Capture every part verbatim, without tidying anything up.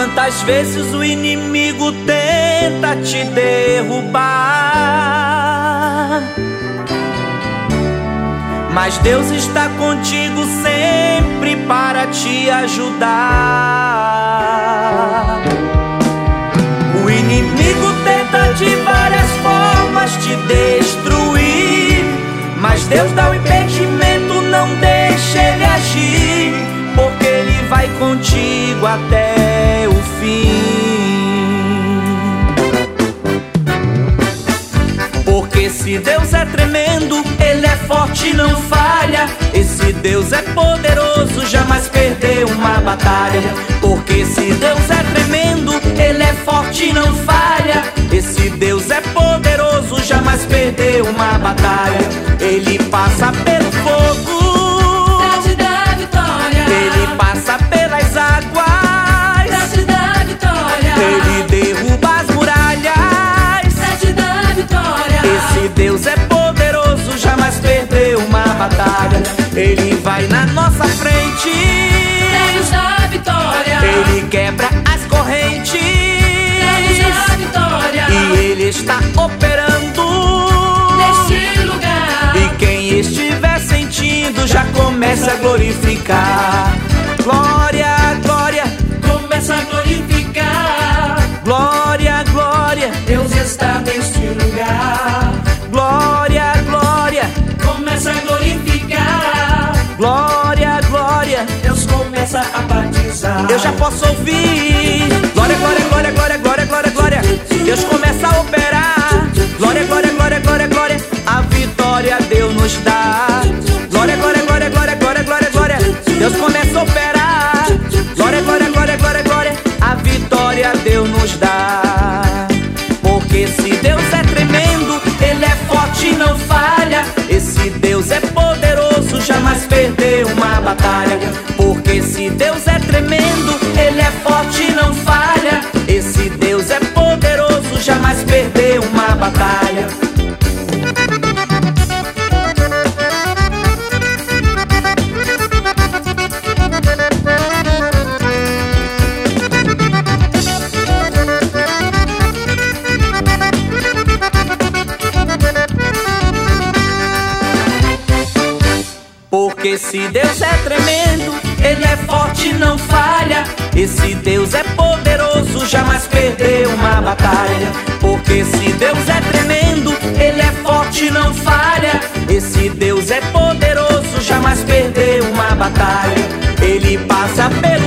Quantas vezes o inimigo tenta te derrubar, mas Deus está contigo sempre para te ajudar. O inimigo tenta de várias formas te destruir, mas Deus dá o impedimento, não deixa ele agir, porque ele vai contigo até o fim. Porque se Deus é tremendo, ele é forte e não falha. Esse Deus é poderoso, jamais perdeu uma batalha. Porque se Deus é tremendo, ele é forte e não falha. Esse Deus é poderoso, jamais perdeu uma batalha. Ele passa pelo fogo pra te dar vitória. Ele passa pelas águas pra te dar vitória. Ele derruba as muralhas pra te dar vitória. Esse Deus é poderoso, jamais perdeu uma batalha. Ele vai na nossa frente pra nos dar vitória. Ele quebra as correntes pra nos dar vitória. E ele está operando neste lugar. E quem estiver sentindo já começa a glorificar. Glória, glória, começa a glorificar. Glória, glória, Deus está neste lugar. Glória, glória, começa a glorificar. Glória, glória, Deus começa a batizar. Eu já posso ouvir. Glória, glória, glória, glória, glória, glória, glória. Deus começa a operar. Glória, glória, glória, glória, glória. A vitória Deus nos dá. Glória, glória, glória, glória, glória, glória, glória. Deus começa a operar. Glória, glória, glória, glória, glória. A vitória Deus nos dá. Porque se Deus é tremendo, ele é forte e não falha. Esse Deus é poderoso, jamais perdeu uma batalha. Porque se Deus é tremendo, ele é forte e não falha. Esse Deus é poderoso, jamais perdeu uma batalha. Porque se Deus é tremendo, ele é forte e não falha. Esse Deus é poderoso, jamais perdeu uma batalha. Porque se Deus é tremendo, ele é forte e não falha. Esse Deus é poderoso, jamais perdeu uma batalha. Ele passa pelo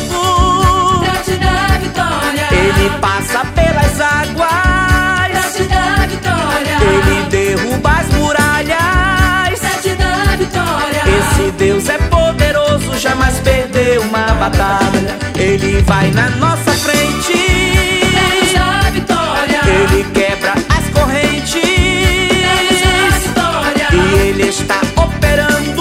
fogo pra te dar vitória. Ele passa pelas águas pra te dar vitória. Ele derruba as muralhas pra te dar vitória. Esse Deus é poderoso, jamais perdeu uma batalha. Ele vai na nossa frente pra nos dar vitória. Ele quebra as correntes pra nos dar vitória. E ele está operando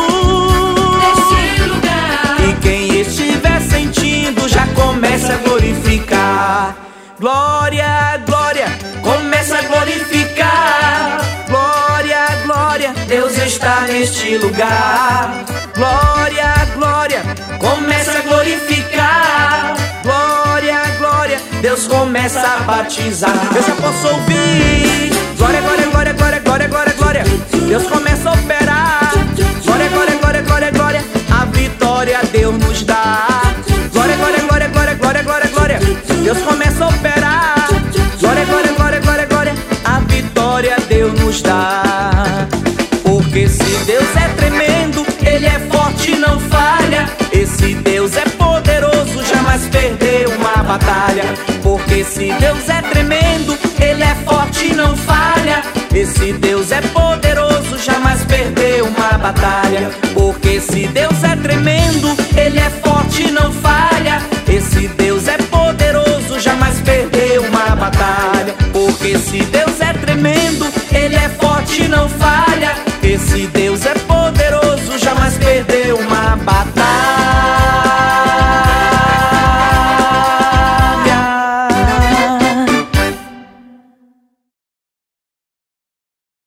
neste lugar. E quem estiver sentindo já começa a glorificar. Glória, glória, começa a glorificar. Glória, glória, Deus está neste lugar. Glória, glória, começa a glorificar. Glória, glória, Deus começa a batizar. Eu já posso ouvir. Glória, glória, glória, glória, glória, glória, glória. Deus começa a operar. Glória, glória, glória, glória, glória. A vitória Deus nos dá. Glória, glória, glória, glória, glória, glória, glória. Deus começa a operar. Glória, glória, glória, glória, glória. A vitória Deus nos dá. Porque se Deus é tremendo, ele é forte e não falha. Esse Deus é poderoso, jamais perdeu uma batalha. Porque se Deus é tremendo, ele é forte e não falha. Esse Deus é poderoso, jamais perdeu uma batalha. Porque se Deus é tremendo, ele é forte e não falha. Esse Deus é poderoso, jamais perdeu uma batalha. Porque se Deus é tremendo, ele é forte e não falha. Esse